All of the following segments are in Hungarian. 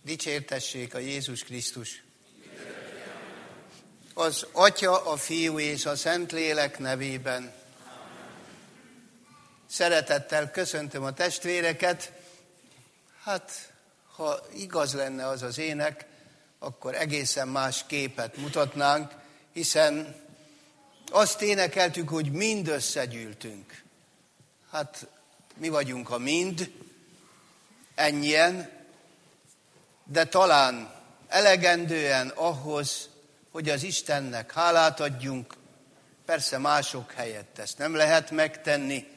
Dicsértessék a Jézus Krisztus! Az Atya, a Fiú és a Szentlélek nevében. Szeretettel köszöntöm a testvéreket. Hát, ha igaz lenne az az ének, akkor egészen más képet mutatnánk, hiszen azt énekeltük, hogy mind összegyűltünk. Hát, mi vagyunk a mind, ennyien, de talán elegendően ahhoz, hogy az Istennek hálát adjunk, persze mások helyett ezt nem lehet megtenni,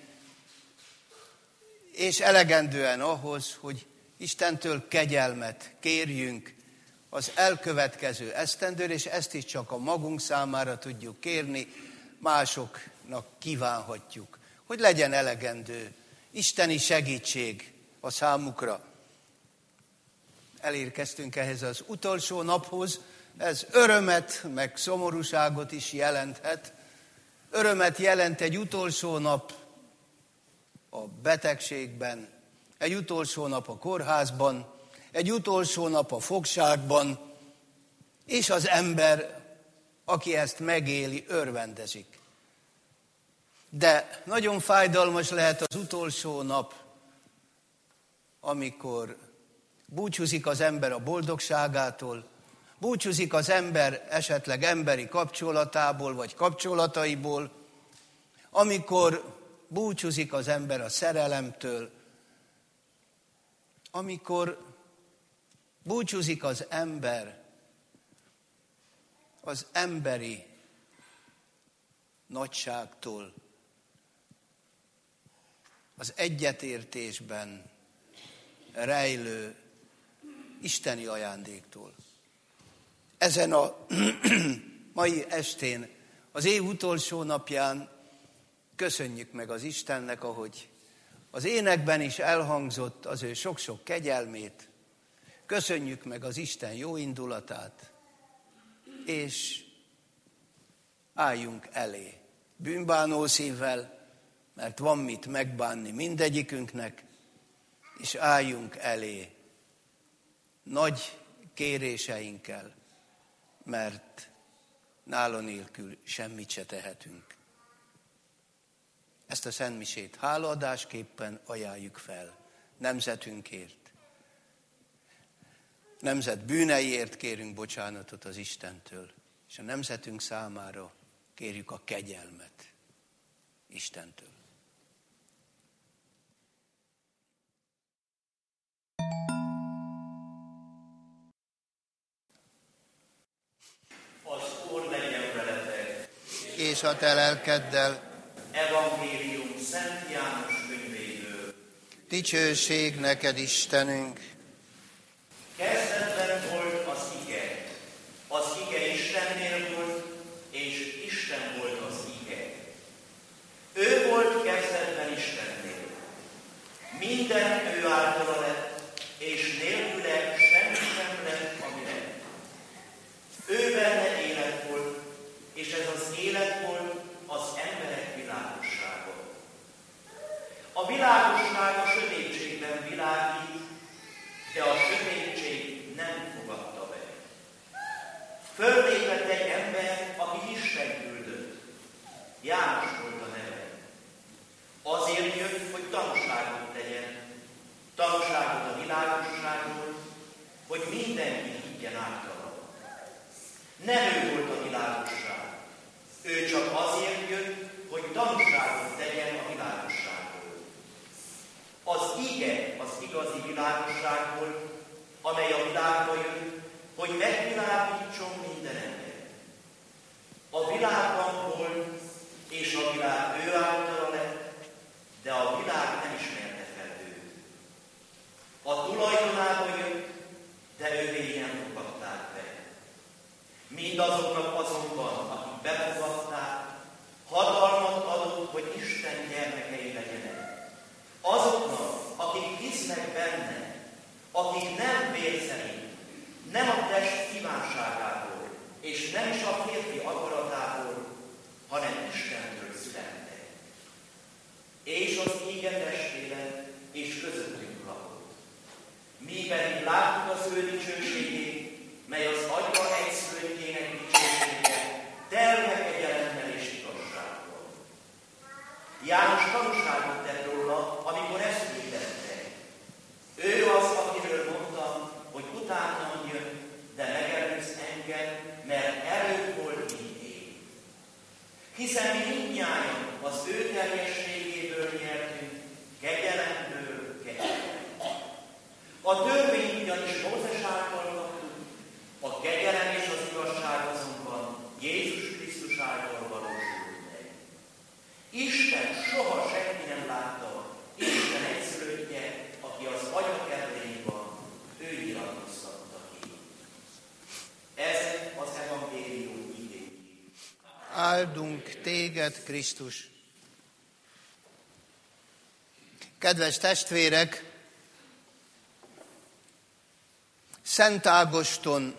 és elegendően ahhoz, hogy Istentől kegyelmet kérjünk az elkövetkező esztendőre, és ezt is csak a magunk számára tudjuk kérni, másoknak kívánhatjuk, hogy legyen elegendő isteni segítség a számukra. Elérkeztünk ehhez az utolsó naphoz, ez örömet, meg szomorúságot is jelenthet. Örömet jelent egy utolsó nap a betegségben, egy utolsó nap a kórházban, egy utolsó nap a fogságban, és az ember, aki ezt megéli, örvendezik. De nagyon fájdalmas lehet az utolsó nap, amikor búcsúzik az ember a boldogságától, búcsúzik az ember esetleg emberi kapcsolatából vagy kapcsolataiból, amikor búcsúzik az ember a szerelemtől, amikor búcsúzik az ember az emberi nagyságtól, az egyetértésben rejlő isteni ajándéktól. Ezen a mai estén, az év utolsó napján köszönjük meg az Istennek, ahogy az énekben is elhangzott, az ő sok-sok kegyelmét, köszönjük meg az Isten jó indulatát, és álljunk elé bűnbánó szívvel, mert van mit megbánni mindegyikünknek, és álljunk elé nagy kéréseinkkel, mert nála nélkül semmit se tehetünk. Ezt a szentmisét hálaadásképpen ajánljuk fel nemzetünkért. Nemzet bűneiért kérünk bocsánatot az Istentől, és a nemzetünk számára kérjük a kegyelmet Istentől. És a te lelkeddel. Evangélium Szent János könyvéből. Dicsőség neked, Istenünk! Kezdetben volt az ige Istennél volt, és Isten volt az ige. Ő volt kezdetben Istennél. Minden ő általa lett, és nélküle semmi sem lett, ami lett. Ő benne élet volt, és ez az élet volt az emberek világossága. A világosság a sötétségben világít, de a sötétség nem fogadta be. Föllépett egy ember, aki Isten küldött. János volt a neve. Azért jött, hogy tanúságot tegyen. Tanúságot a világosságról, hogy mindenki higgyen általa. Nem ő volt a világosság. Ő csak azért jött, hogy tanúságot tegyen a világosságról. Az ige az igazi világosság volt, amely a világba jött, hogy megvilágítson minden ember. A világban volt, és a világ ő általa lett, de a világ nem ismerte fel őt. A tulajdonába jött, de ővé nem fogadták be. Mindazoknak azonban, akik befogadták, hatalmat adott, hogy Isten gyermekei legyenek. Azoknak, akik hisznek benne, akik nem vér szerint, nem a test kívánságából, és nem is a férfi akaratából, hanem Istentől születtek. És az ége testvére és közöttünk lakott. mi pedig láttuk az ő dicsőségét, mely az Atya egyszülöttjének dicsősége, telve kegyelemmel és igazsággal. János tanúságot tett róla, amikor ezt hirdette. Ő az, akiről mondtam, hogy utánam jön, de megelőz engem, mert előbb volt, mint én. Hiszen mi mindnyájan az ő teljességéből nyertünk, kegyelemből kegyelemre. A törvényt ugyanis Mózes által kaptuk, a kegyelem és az igazság azonban Jézus Krisztus által valósult meg. Isten soha senki nem látta, Isten egyszülöttje, aki az Atya kertjén van, ő nyilatkoztatta ki. Ez az evangélium igény. Áldunk téged, Krisztus! Kedves testvérek! Szent Ágoston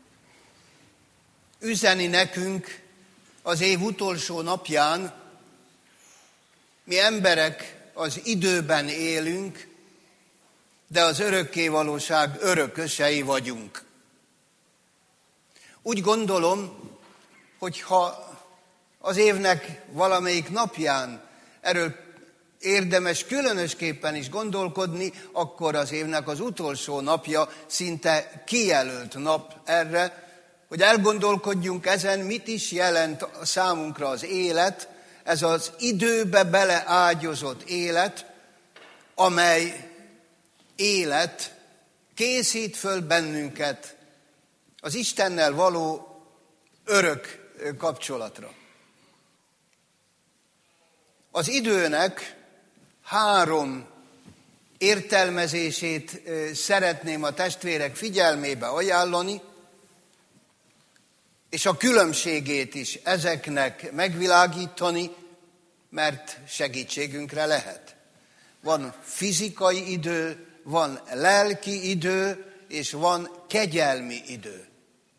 üzeni nekünk az év utolsó napján, mi emberek az időben élünk, de az örökkévalóság örökösei vagyunk. Úgy gondolom, hogy ha az évnek valamelyik napján erről érdemes különösképpen is gondolkodni, akkor az évnek az utolsó napja szinte kijelölt nap erre, hogy elgondolkodjunk ezen, mit is jelent számunkra az élet, ez az időbe beleágyozott élet, amely élet készít föl bennünket az Istennel való örök kapcsolatra. Az időnek 3 értelmezését szeretném a testvérek figyelmébe ajánlani, és a különbségét is ezeknek megvilágítani, mert segítségünkre lehet. Van fizikai idő, van lelki idő, és van kegyelmi idő.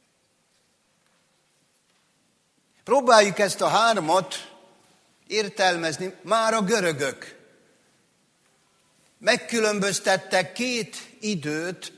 Próbáljuk ezt a 3-at értelmezni. Már a görögök megkülönböztettek 2 időt,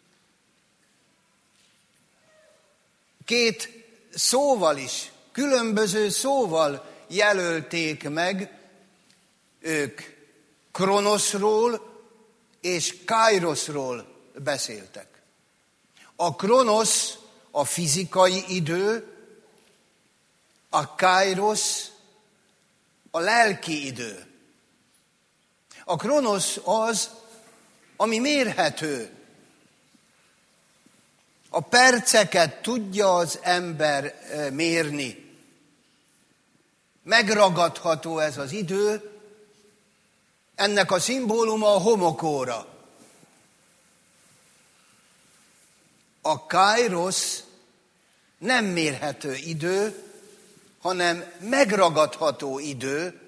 2 szóval is, különböző szóval jelölték meg. Ők Kronoszról és Kairoszról beszéltek. A Kronosz a fizikai idő, a Kairosz a lelki idő. A Kronosz az, ami mérhető. A perceket tudja az ember mérni. Megragadható ez az idő, ennek a szimbóluma a homokóra. A Kairosz nem mérhető idő, hanem megragadható idő,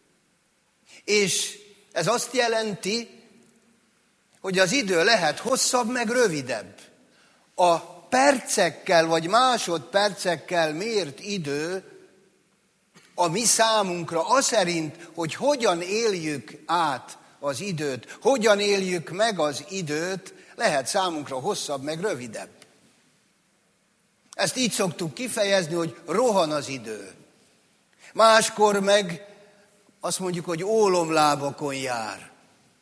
és ez azt jelenti, hogy az idő lehet hosszabb, meg rövidebb. A percekkel vagy másodpercekkel mért idő a mi számunkra az szerint, hogy hogyan éljük át az időt, hogyan éljük meg az időt, lehet számunkra hosszabb, meg rövidebb. Ezt így szoktuk kifejezni, hogy rohan az idő. Máskor meg azt mondjuk, hogy ólomlábakon jár.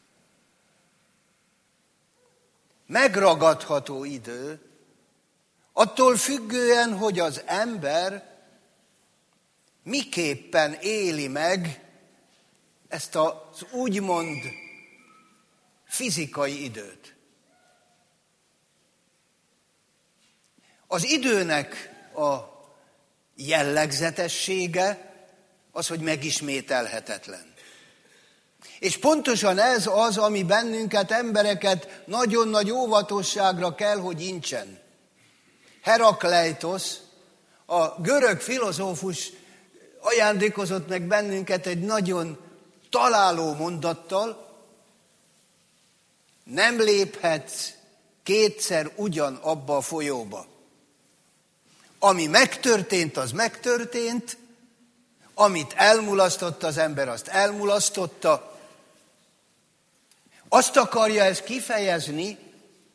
Megragadható idő, attól függően, hogy az ember miképpen éli meg ezt az úgymond fizikai időt. Az időnek a jellegzetessége az, hogy megismételhetetlen. És pontosan ez az, ami bennünket, embereket nagyon nagy óvatosságra kell, hogy intsen. Herakleitosz, a görög filozófus ajándékozott meg bennünket egy nagyon találó mondattal: nem léphetsz 2-szer ugyanabba a folyóba. Ami megtörtént, az megtörtént, amit elmulasztott az ember, azt elmulasztotta. Azt akarja ez kifejezni,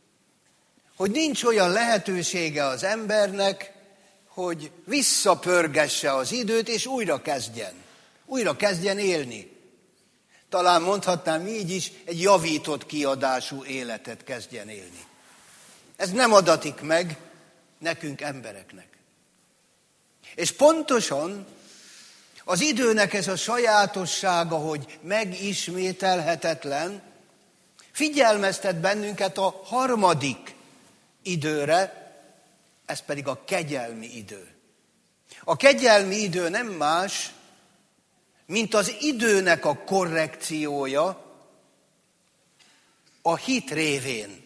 hogy nincs olyan lehetősége az embernek, hogy visszapörgesse az időt, és újra kezdjen élni. Talán mondhatnám így is, egy javított kiadású életet kezdjen élni. Ez nem adatik meg nekünk embereknek. És pontosan az időnek ez a sajátossága, hogy megismételhetetlen, figyelmeztet bennünket a harmadik időre, ez pedig a kegyelmi idő. A kegyelmi idő nem más, mint az időnek a korrekciója a hit révén.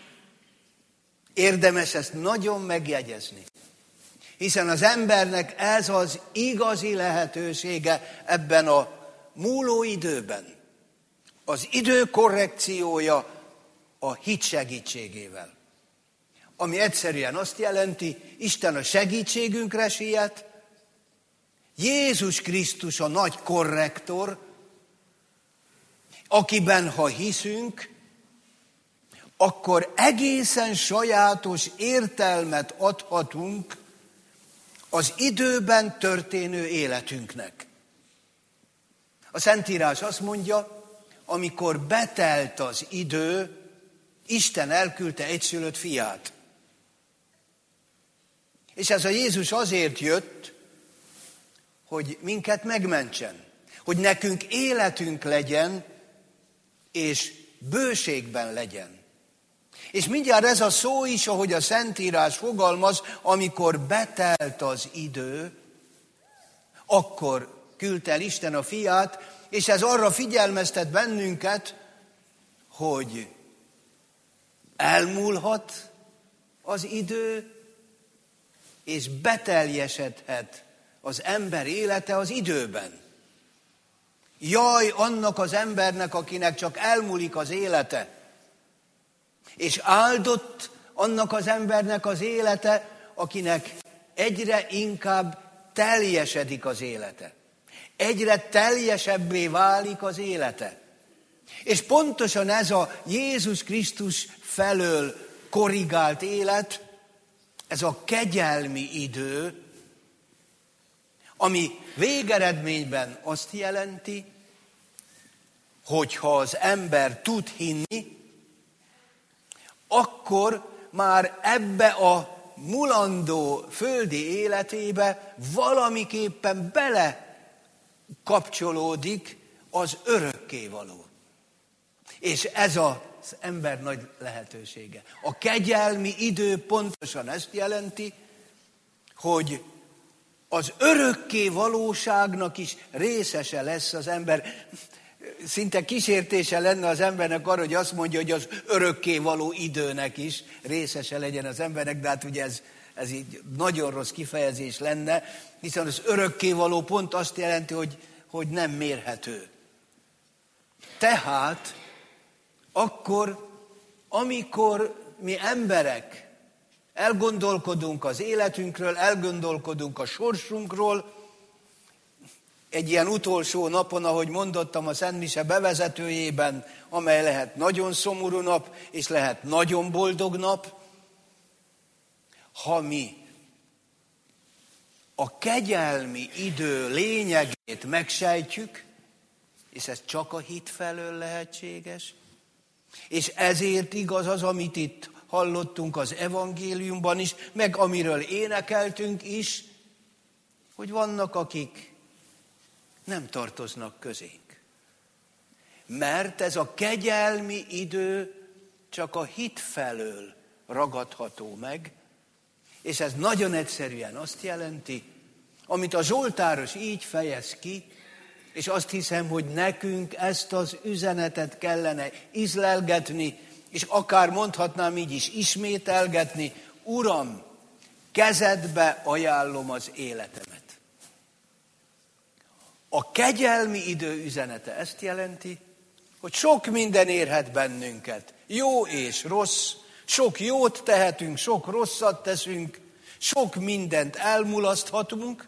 Érdemes ezt nagyon megjegyezni, hiszen az embernek ez az igazi lehetősége ebben a múló időben. Az idő korrekciója a hit segítségével. Ami egyszerűen azt jelenti, Isten a segítségünkre siet, Jézus Krisztus a nagy korrektor, akiben ha hiszünk, akkor egészen sajátos értelmet adhatunk az időben történő életünknek. A Szentírás azt mondja, amikor betelt az idő, Isten elküldte egyszülött fiát. És ez a Jézus azért jött, hogy minket megmentsen, hogy nekünk életünk legyen, és bőségben legyen. És mindjárt ez a szó is, ahogy a Szentírás fogalmaz, amikor betelt az idő, akkor küldte el Isten a fiát, és ez arra figyelmeztet bennünket, hogy elmúlhat az idő, és beteljesedhet az ember élete az időben. Jaj annak az embernek, akinek csak elmúlik az élete, és áldott annak az embernek az élete, akinek egyre inkább teljesedik az élete. Egyre teljesebbé válik az élete. És pontosan ez a Jézus Krisztus felől korrigált élet, ez a kegyelmi idő, ami végeredményben azt jelenti, hogyha az ember tud hinni, akkor már ebbe a mulandó földi életébe valamiképpen bele kapcsolódik az örökkévaló. És ez az ember nagy lehetősége. A kegyelmi idő pontosan ezt jelenti, hogy az örökké valóságnak is részese lesz az ember. Szinte kísértése lenne az embernek arra, hogy azt mondja, hogy az örökké való időnek is részese legyen az embernek, de hát ugye ez így nagyon rossz kifejezés lenne, hiszen az örökké való pont azt jelenti, hogy nem mérhető. Tehát akkor, amikor mi emberek elgondolkodunk az életünkről, elgondolkodunk a sorsunkról, egy ilyen utolsó napon, ahogy mondottam a Szent Mise bevezetőjében, amely lehet nagyon szomorú nap, és lehet nagyon boldog nap, ha mi a kegyelmi idő lényegét megsejtjük, és ez csak a hit felől lehetséges, és ezért igaz az, amit itt hallottunk az evangéliumban is, meg amiről énekeltünk is, hogy vannak, akik nem tartoznak közénk. Mert ez a kegyelmi idő csak a hit felől ragadható meg, és ez nagyon egyszerűen azt jelenti, amit a Zsoltáros így fejez ki, és azt hiszem, hogy nekünk ezt az üzenetet kellene ízlelgetni, és akár mondhatnám így is ismételgetni, Uram, kezedbe ajánlom az életemet. A kegyelmi idő üzenete ezt jelenti, hogy sok minden érhet bennünket, jó és rossz, sok jót tehetünk, sok rosszat teszünk, sok mindent elmulaszthatunk,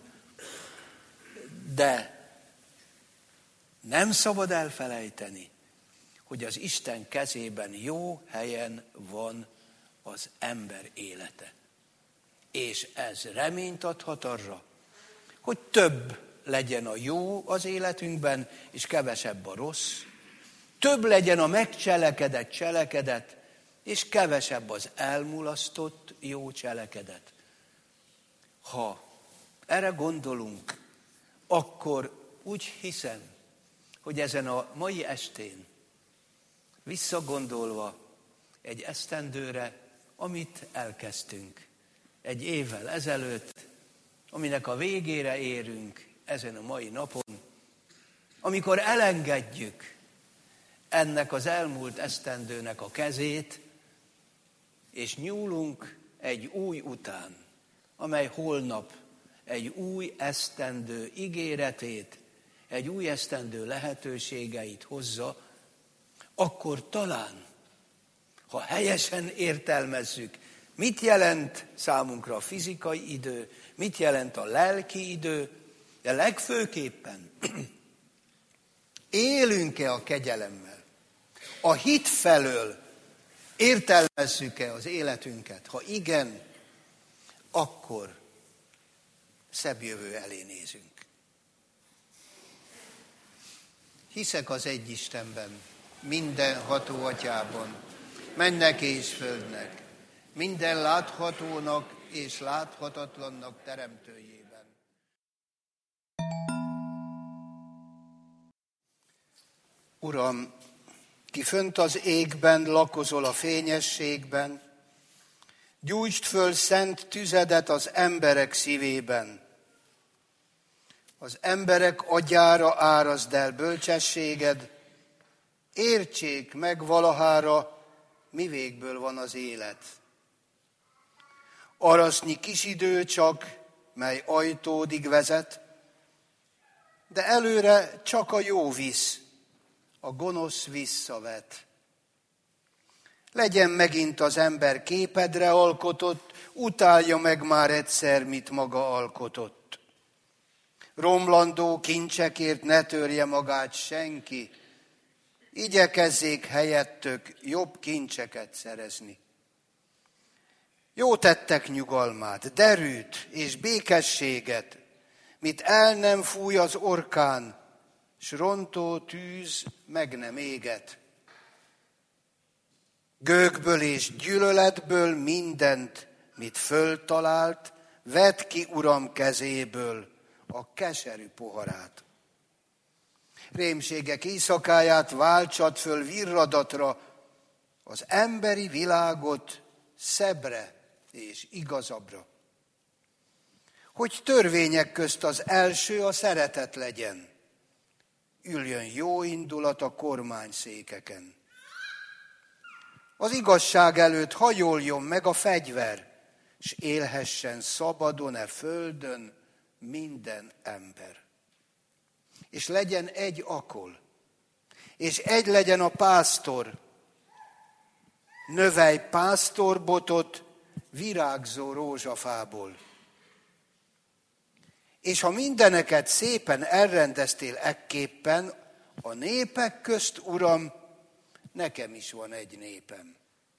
de nem szabad elfelejteni, hogy az Isten kezében jó helyen van az ember élete. És ez reményt adhat arra, hogy több legyen a jó az életünkben, és kevesebb a rossz. Több legyen a megcselekedett cselekedet, és kevesebb az elmulasztott jó cselekedet. Ha erre gondolunk, akkor úgy hiszem, hogy ezen a mai estén visszagondolva egy esztendőre, amit elkezdtünk egy évvel ezelőtt, aminek a végére érünk ezen a mai napon, amikor elengedjük ennek az elmúlt esztendőnek a kezét, és nyúlunk egy új után, amely holnap egy új esztendő ígéretét, egy új esztendő lehetőségeit hozza, akkor talán, ha helyesen értelmezzük, mit jelent számunkra a fizikai idő, mit jelent a lelki idő, de legfőképpen élünk-e a kegyelemmel, a hit felől értelmezzük-e az életünket? Ha igen, akkor szebb jövő elé nézünk. Hiszek az egy Istenben, mindenható Atyában, mennek és földnek, minden láthatónak és láthatatlannak teremtőjében. Uram, ki fönt az égben lakozol a fényességben, gyújtsd föl szent tüzedet az emberek szívében. Az emberek agyára áraszd el bölcsességed, értsék meg valahára, mi végből van az élet. Arasznyi kis idő csak, mely ajtódig vezet, de előre csak a jó visz, a gonosz visszavet. Legyen megint az ember képedre alkotott, utálja meg már egyszer, mit maga alkotott. Romlandó kincsekért ne törje magát senki, igyekezzék helyettök jobb kincseket szerezni. Jó tettek nyugalmát, derűt és békességet, mit el nem fúj az orkán, s rontó tűz meg nem éget. Gőgből és gyűlöletből mindent, mit föltalált, vedd ki, Uram, kezéből a keserű poharát. Rémségek éjszakáját váltsad föl virradatra, az emberi világot szebbre és igazabbra. Hogy törvények közt az első a szeretet legyen, üljön jó indulat a kormányszékeken. Az igazság előtt hajoljon meg a fegyver, s élhessen szabadon e földön minden ember. És legyen egy akol, és egy legyen a pásztor, növelj pásztorbotot virágzó rózsafából. És ha mindeneket szépen elrendeztél ekképpen, a népek közt, Uram, nekem is van egy népem.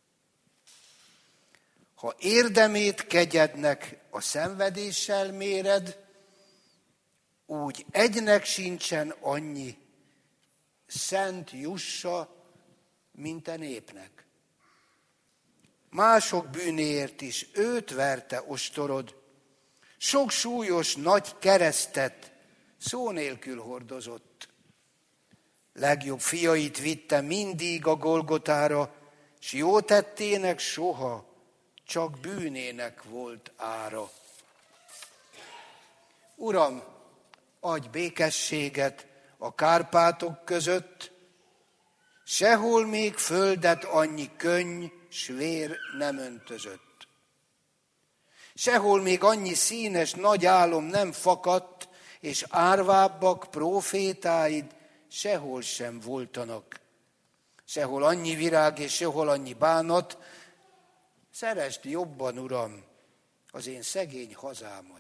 Ha érdemét kegyednek a szenvedéssel méred, úgy egynek sincsen annyi szent jussa, mint a népnek. Mások bűnéért is őt verte ostorod, sok súlyos nagy keresztet szó nélkül hordozott. Legjobb fiait vitte mindig a Golgotára, s jó tettének soha, csak bűnének volt ára. Uram, adj békességet a Kárpátok között, sehol még földet annyi könny s vér nem öntözött. Sehol még annyi színes nagy álom nem fakadt, és árvábbak prófétáid sehol sem voltanak. Sehol annyi virág és sehol annyi bánat. Szeresd jobban, Uram, az én szegény hazámat.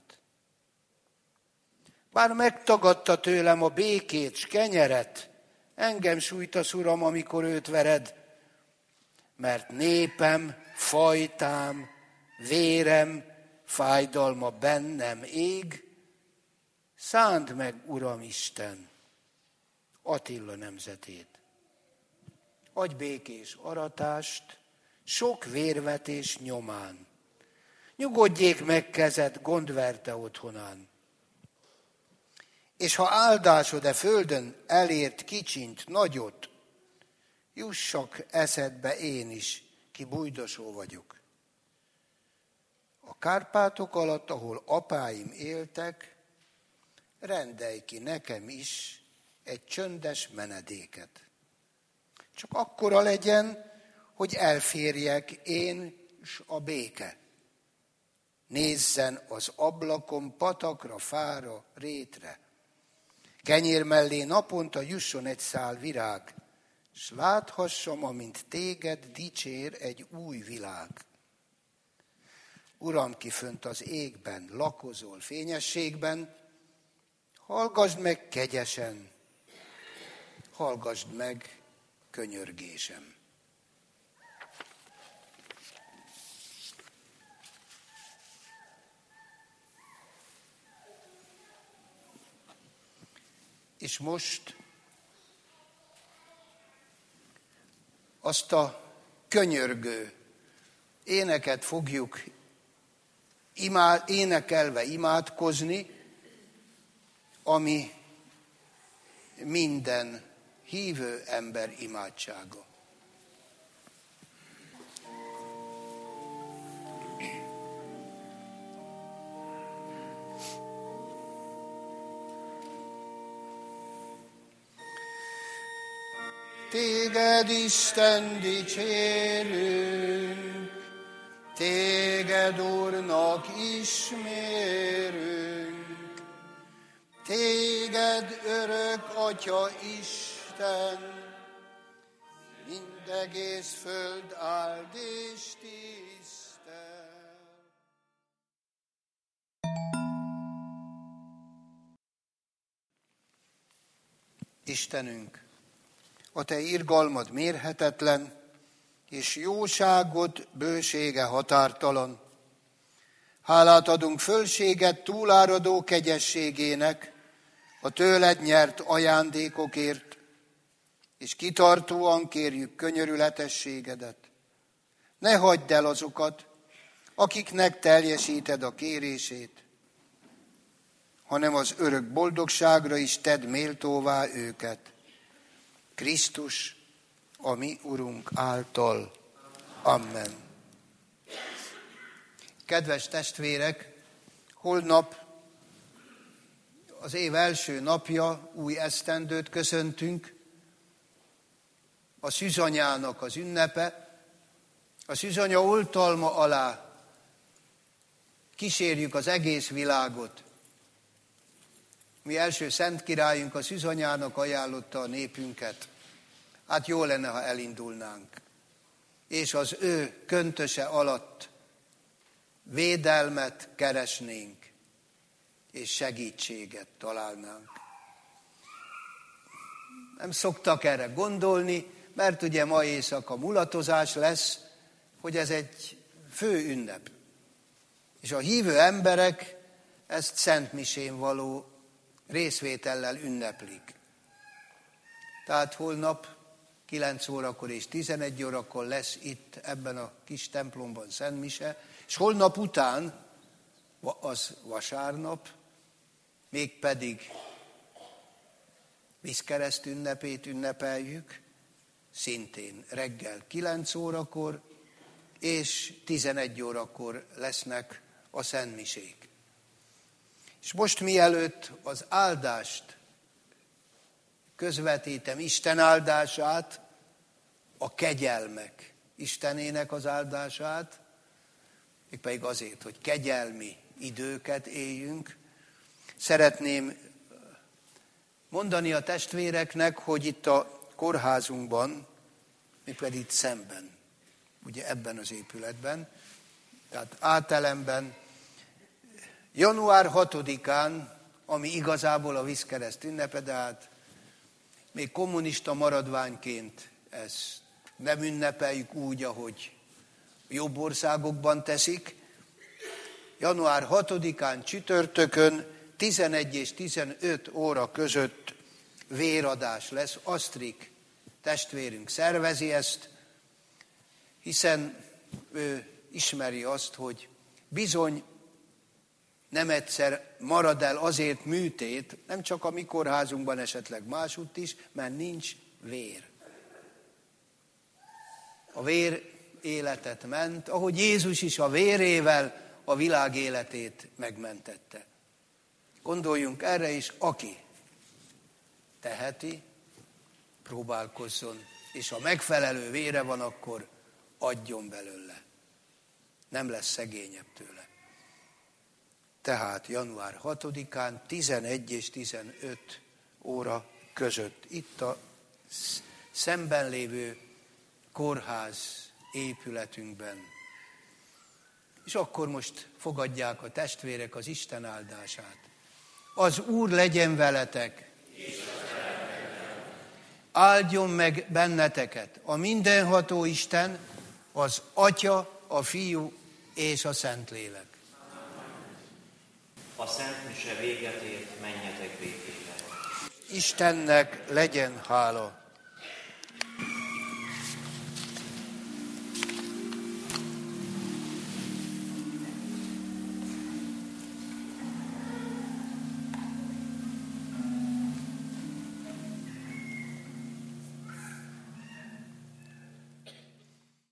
Bár megtagadta tőlem a békét s kenyeret, engem sújtasz, Uram, amikor őt vered, mert népem, fajtám, vérem, fájdalma bennem ég, szánd meg, Uram Isten, Attila nemzetét. Adj békés aratást, sok vérvetés nyomán. Nyugodjék meg kezed gondverte otthonán. És ha áldásod földön elért kicsint, nagyot, jussak eszedbe én is, ki bújdosó vagyok. A Kárpátok alatt, ahol apáim éltek, rendelj ki nekem is egy csöndes menedéket. Csak akkora legyen, hogy elférjek én s a béke. Nézzen az ablakon patakra, fára, rétre. Kenyér mellé naponta jusson egy szál virág, s láthassam, amint téged dicsér egy új világ. Uram, ki fönt az égben, lakozol fényességben, hallgasd meg kegyesen, hallgasd meg könyörgésem. És most azt a könyörgő éneket fogjuk énekelve imádkozni, ami minden hívő ember imádsága. Téged, Isten, dicsérünk, téged, Úrnak ismérünk, téged, örök Atya Isten, mindegész föld áld és tisztel. Istenünk, a te irgalmad mérhetetlen, és jóságod bősége határtalan. Hálát adunk fölséget túláradó kegyességének, a tőled nyert ajándékokért, és kitartóan kérjük könyörületességedet. Ne hagyd el azokat, akiknek teljesíted a kérését, hanem az örök boldogságra is tedd méltóvá őket. Krisztus, a mi Urunk által. Amen. Kedves testvérek, holnap az év első napja, új esztendőt köszöntünk, a szűzanyának az ünnepe. A szűzanya oltalma alá kísérjük az egész világot. Mi első szent királyunk a szűzanyának ajánlotta a népünket. Hát jó lenne, ha elindulnánk, és az ő köntöse alatt védelmet keresnénk, és segítséget találnánk. Nem szoktak erre gondolni, mert ugye ma éjszaka mulatozás lesz, hogy ez egy fő ünnep. És a hívő emberek ezt szentmisén való részvétellel ünneplik. Tehát holnap 9 órakor és 11 órakor lesz itt ebben a kis templomban szentmise, és holnap után, az vasárnap, mégpedig vízkereszt ünnepét ünnepeljük, szintén reggel 9 órakor, és 11 órakor lesznek a szentmisék. És most mielőtt az áldást közvetítem, Isten áldását, a kegyelmek Istenének az áldását, mégpedig azért, hogy kegyelmi időket éljünk, szeretném mondani a testvéreknek, hogy itt a kórházunkban, mégpedig itt szemben, ugye ebben az épületben, tehát átelemben, január 6-án, ami igazából a vízkereszt ünnepe, de hát még kommunista maradványként ezt nem ünnepeljük úgy, ahogy jobb országokban teszik. Január 6-án csütörtökön 11 és 15 óra között véradás lesz. Asztrik testvérünk szervezi ezt, hiszen ő ismeri azt, hogy bizony nem egyszer marad el azért műtét, nem csak a mi kórházunkban, esetleg másutt is, mert nincs vér. A vér életet ment, ahogy Jézus is a vérével a világ életét megmentette. Gondoljunk erre is, aki teheti, próbálkozzon, és ha megfelelő vére van, akkor adjon belőle. Nem lesz szegényebb tőle. Tehát január 6-án 11 és 15 óra között itt a szemben lévő kórház épületünkben. És akkor most fogadják a testvérek az Isten áldását. Az Úr legyen veletek! Áldjon meg benneteket a mindenható Isten, az Atya, a Fiú és a Szentlélek. A Szent Mise véget ért, menjetek békében. Istennek legyen hála!